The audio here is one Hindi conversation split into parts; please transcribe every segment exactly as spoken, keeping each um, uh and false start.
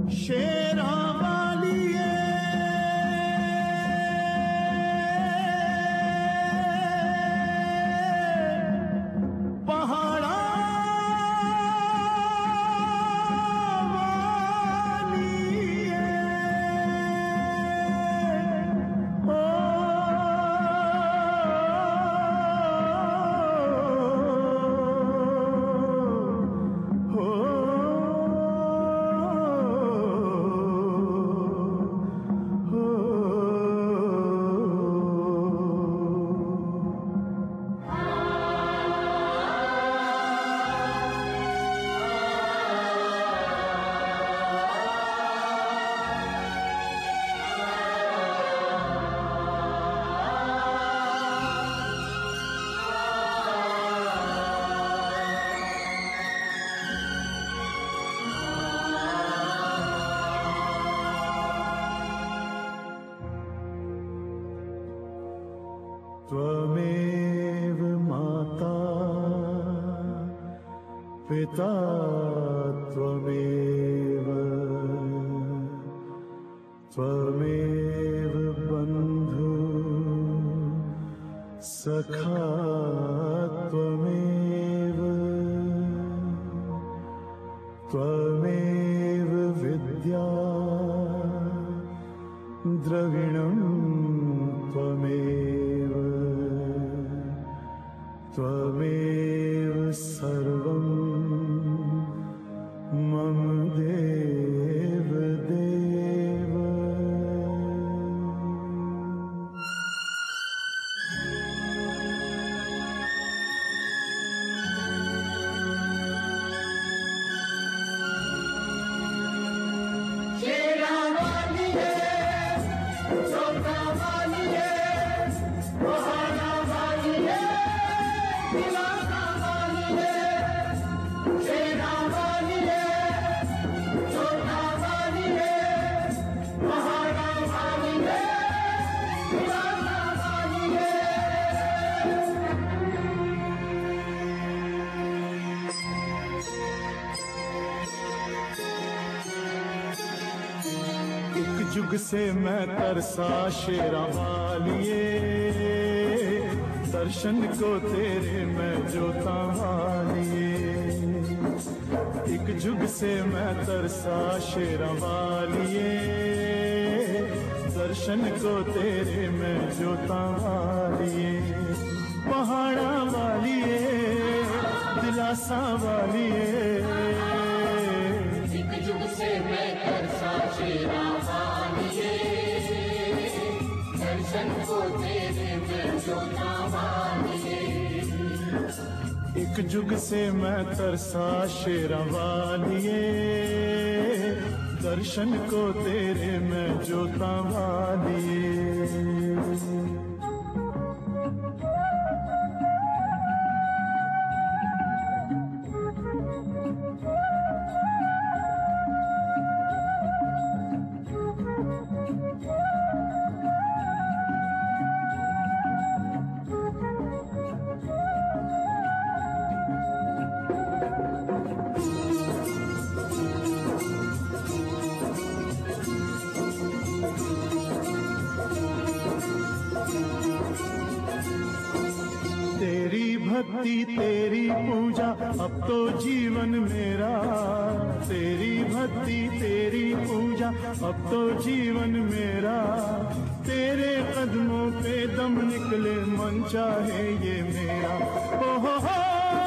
शेरा वालिए पहाड़ा वालिए ओ हो त्वमेव माता पिता त्वमेव त्वमेव बन्धु सखा त्वमेव त्वमेव विद्या द्रविणं त्वमेव त्वमेव सर्वं मम देव देव। शेरा वालिए चोटा वालिए पहाड़ा वालिए इलाका वालिए शेरा वालिए चोटा वालिए पहाड़ा वालिए इलाका वालिए। एक जुग से मैं तरसा शेरा वालिए दर्शन को तेरे मैं जोता वालिए। एक जुग से मैं तरसा शेरा वालिए दर्शन को तेरे मैं जोता वालिए। पहाड़ा वालिए दिलासा वालिए एक जुग से मैं तरसा शेरा वालिए दर्शन को तेरे मैं जोता वालिए। एक जुग से मैं तरसा शेरा वालिए दर्शन को तेरे मैं जोता वालिए। तेरी भक्ति तेरी पूजा अब तो जीवन मेरा। तेरी भक्ति तेरी पूजा अब तो जीवन मेरा। तेरे कदमों पे दम निकले मन चाहे ये मेरा। ओ हो हो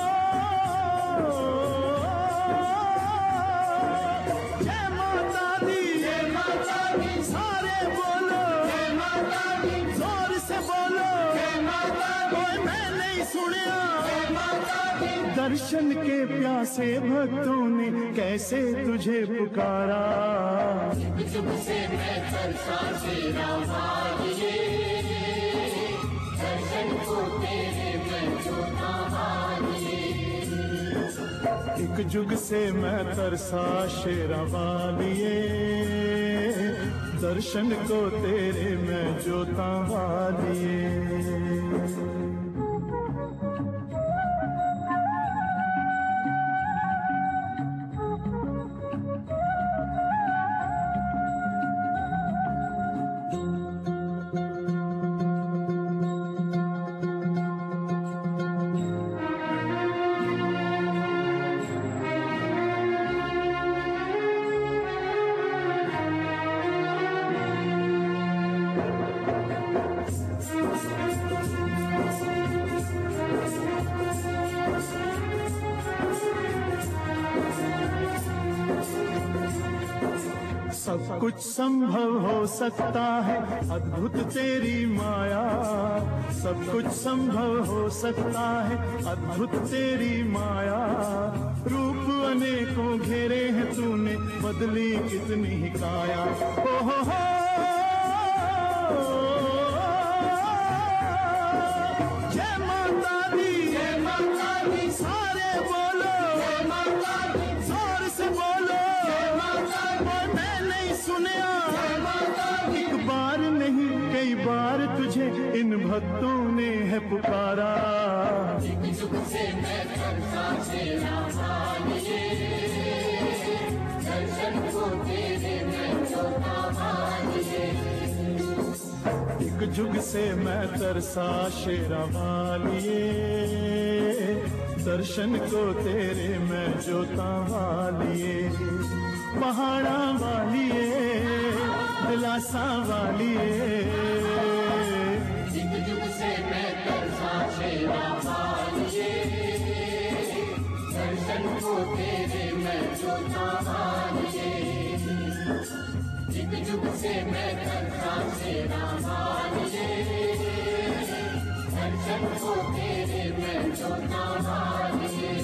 जय माता दी जय माता दी सारे बोलो जय माता दी जोर से बोलो जय माता दी कोई मैं नहीं सुनिया। जय माता दी दर्शन के प्यासे भक्तों ने कैसे तुझे पुकारा। एक जुग से मैं तरसा शेरा वालिए दर्शन को तेरे मैं जोता वालिए। एक जुग से मैं तरसा शेरा वालिए दर्शन को तेरे मैं जोता वालिए। सब कुछ संभव हो सकता है, अद्भुत तेरी माया। सब कुछ संभव हो सकता है, अद्भुत तेरी माया। रूप अनेकों घेरे हैं तूने, बदली कितनी ही काया। ओ हो हो जय माता दी, जय माता दी, सारे बोलो जय माता दी, जोर से बोलो जय माता दी। मैं नहीं सुनया जय माता दी, एक बार नहीं कई बार तुझे इन भक्तों ने है पुकारा। जुग जुग से मैं करता तेरा मानिए, दर्शन को तेरे मैं जोता मानिए। एक जुग से मैं तरसा शेरा वालिए, दर्शन को तेरे मैं जोता वालिए। पहाड़ा वालिए, दिलासा वालिए, जुग जुग से मैं तरसा शेरा वालिए, दर्शन को तेरे मैं जोता मानिए। जुग जुग से मैं तरसा शेरा वालिए, दर्शन को तेरे मैं जोता मानिए।